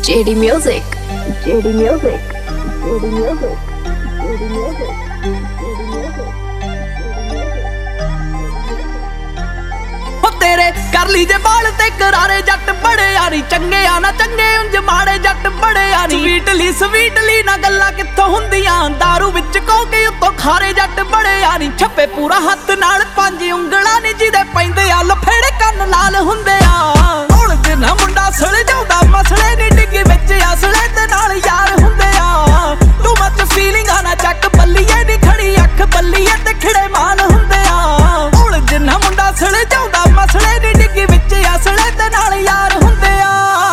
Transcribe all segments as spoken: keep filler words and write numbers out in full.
J D Music, J D Music, J D Music, J D Music, J D Music. तेरे कर लीजे बाल ते करारे जट बड़े यारी चंगे आना चंगे उंज माड़े जट बड़े यारी स्वीटली स्वीटली ना गल्ला कित्थों हुंदियां दारू विच कोके उत्तों खारे जट बड़े यारी छप्पे पूरा हत्थ नाल पंज उंगलां नी जिदे पैंदे आ लफेड़े कन्न लाल हुंदे आ हुण जिन्ना मुंडा सड़ जाउंदा मसले नी डिग्गी विच असले ते नाल यार हुंदे आ तू मच फीलिंग आना चक बल्लीए नी खड़ी अख बल्लीए ते खिड़े मान हुंदे आ हुण जिन्ना मुंडा सड़ जाउंदा मसले नी डिग्गी विच असले ते नाल यार हुंदे आ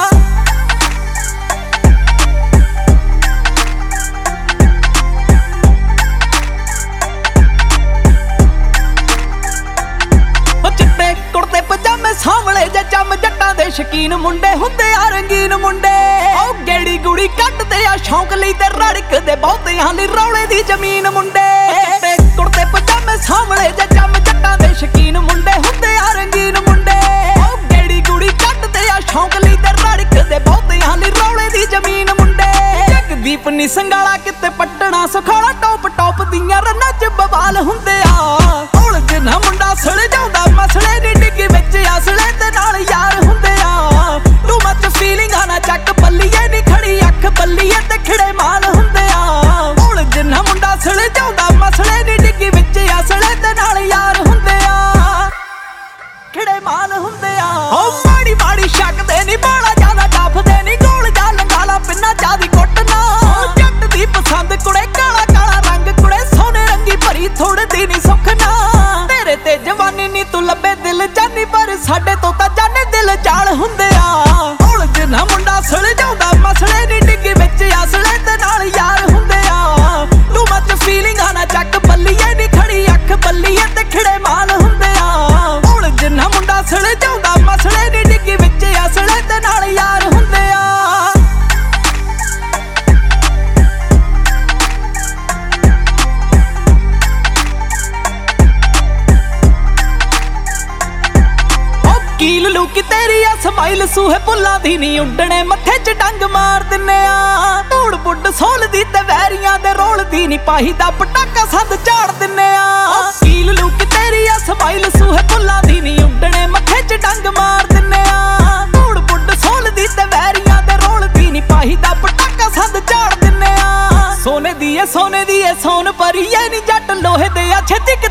चिट्टे कुर्ते पजामे सावले जे चम जट्टां दे शकीन मुंडे हुंदे आ रंगीन मुंडे ओ गेड़ी गुड़ी कटदे आ शौक लई ते रड़कदे बहुतियां लई रौले दी जमीन मुंडे चिट्टे कुर्ते पजामे सावले जे चम जट्टां दे शकीन मुंडे हुंदे आ रंगीन मुंडे ओ गेड़ी गुड़ी कटदे आ शौक लई ते रड़कदे बहुतियां लई रौले दी जमीन मुंडे जगदीप नी संगाला किते पट्टना सुखाला टॉप टॉप दियां रन्नां च बवाल हुंदे आ हुण जिन्ना मुंडा सड़ जाउंदा मसले नी डिग्गी विच असले ते नाल यार हुंदे आ तू मच फीलिंग आना चक बल्लीए नी खड़ी अख बल्लीए ते खिड़े मान हुंदे आ हुण जिन्ना मुंडा सड़ जाउंदा मसले नी डिग्गी विच असले ते नाल यार हुंदे आ खिड़े मान हुंदे आ ओ माड़ी माड़ी शक दे नी बाला ज्यादा डफदे नी गोल जा लंगाला पिन्ना जादी कुੱਟना जट दी पसंद कुड़े काला काला रंग कुड़े सोने रंगी भरी थोड़ी दी नी सुखना तेरे ते जवानी नी तू लब्बे दिल जानी पर साडे तो तां जाने दिल जाल हुंदे आ हुण जिन्ना मुंडा सड़ जाउंदा मसले नी डिग्गी विच असले ते नाल यार हुंदे आ तू मच फीलिंग आना चक बल्लीए नी खड़ी अख बल्लीए ते खिड़े मान हुंदे आ हुण जिन्ना मुंडा सड़ जाउंदा मसले नी डिग्गी विच असले ते नाल यार हुंदे आ कील लूकी तेरी आ स्माइल सूहे पुल्लां दी नी उड्डणे मत्थे च डंग मार दिन्ने आ धूड़ बुड्ड सोल दी ते वैरियां दे रोल दी नी पाही दा पटाका संद झाड़ दिन्ने आ कील लूकी तेरी आ स्माइल सूहे पुल्लां दी नी उड्डणे मत्थे च डंग मार दिन्ने आ धूड़ बुड्ड सोल दी ते वैरियां दे रोल दी नी पाही दा पटाका संद झाड़ दिन्ने आ सोने दी ए सोने दी ए सोन परी ए नी जट लोहे दे आ छेती